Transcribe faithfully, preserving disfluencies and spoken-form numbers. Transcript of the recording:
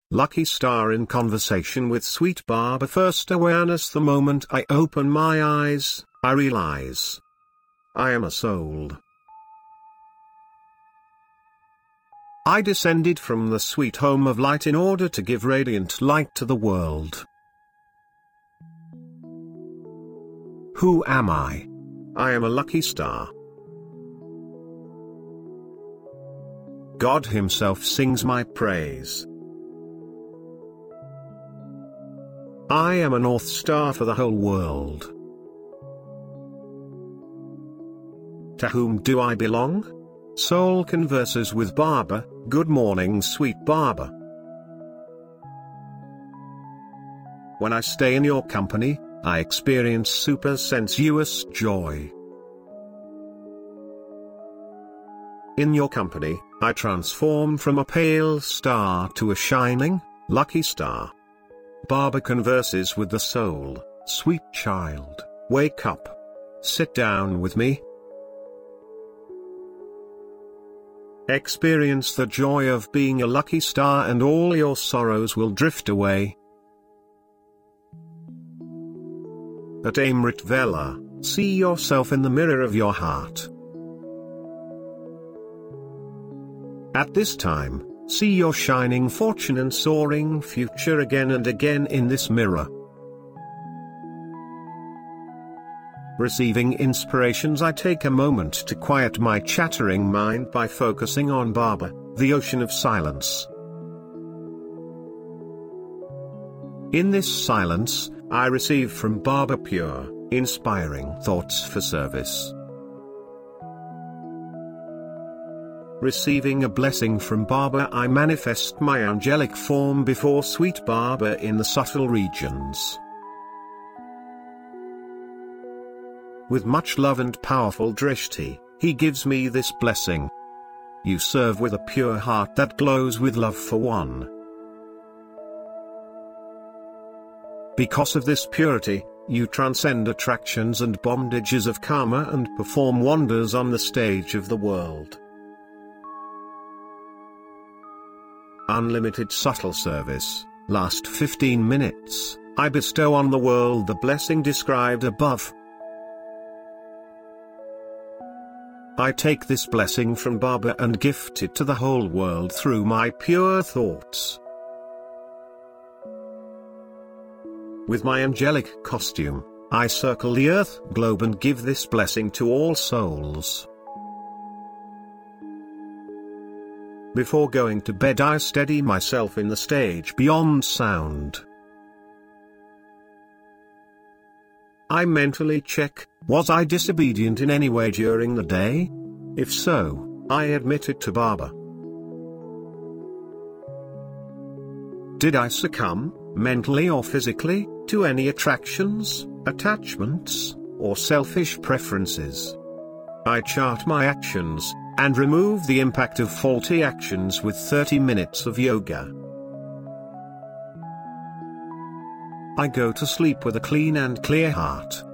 Lucky Star in conversation with Sweet Baba. First awareness: the moment I open my eyes, I realize I am a soul. I descended from the sweet home of light in order to give radiant light to the world. Who am I? I am a lucky star. God Himself sings my praise. I am a North Star for the whole world. To whom do I belong? Soul converses with Baba. Good morning, Sweet Baba. When I stay in your company, I experience super-sensuous joy. In your company, I transform from a pale star to a shining, lucky star. Baba converses with the soul. Sweet child, wake up. Sit down with me. Experience the joy of being a lucky star and all your sorrows will drift away. At Amrit Vela, see yourself in the mirror of your heart. At this time, see your shining fortune and soaring future again and again in this mirror. Receiving inspirations, I take a moment to quiet my chattering mind by focusing on Baba, the ocean of silence. In this silence, I receive from Baba pure, inspiring thoughts for service. Receiving a blessing from Baba, I manifest my angelic form before Sweet Baba in the subtle regions. With much love and powerful drishti, he gives me this blessing. You serve with a pure heart that glows with love for one. Because of this purity, you transcend attractions and bondages of karma and perform wonders on the stage of the world. Unlimited subtle service, last fifteen minutes, I bestow on the world the blessing described above. I take this blessing from Baba and gift it to the whole world through my pure thoughts. With my angelic costume, I circle the earth globe and give this blessing to all souls. Before going to bed, I steady myself in the stage beyond sound. I mentally check, was I disobedient in any way during the day? If so, I admit it to Baba. Did I succumb, mentally or physically, to any attractions, attachments, or selfish preferences? I chart my actions, and remove the impact of faulty actions with thirty minutes of yoga. I go to sleep with a clean and clear heart.